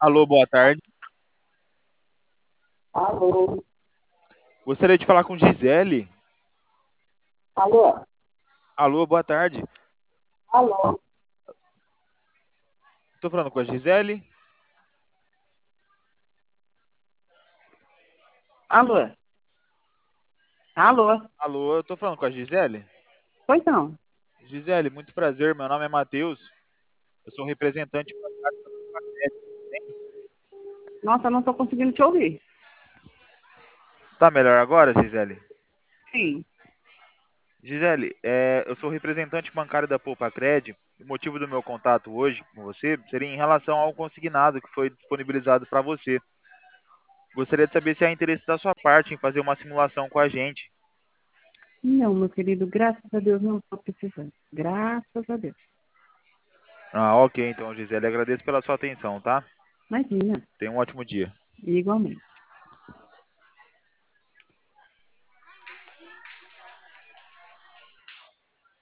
Alô, boa tarde. Alô, Gostaria de falar com Gisele. alô, Alô, boa tarde. alô, Estou falando com a Gisele. alô, alô, Alô, eu estou falando com a Gisele. pois não. Gisele, muito prazer. Meu nome é Matheus. Eu sou representante. Nossa, eu não estou conseguindo te ouvir. Tá melhor agora, Gisele? Sim. Gisele, eu sou representante bancário da Poupa-Cred. O motivo do meu contato hoje com você seria em relação ao consignado que foi disponibilizado para você. Gostaria de saber se há interesse da sua parte em fazer uma simulação com a gente. Não, meu querido, graças a Deus não estou precisando. Graças a Deus. Ah, ok, então, Gisele, agradeço pela sua atenção, tá? Imagina, Tenha um ótimo dia. igualmente.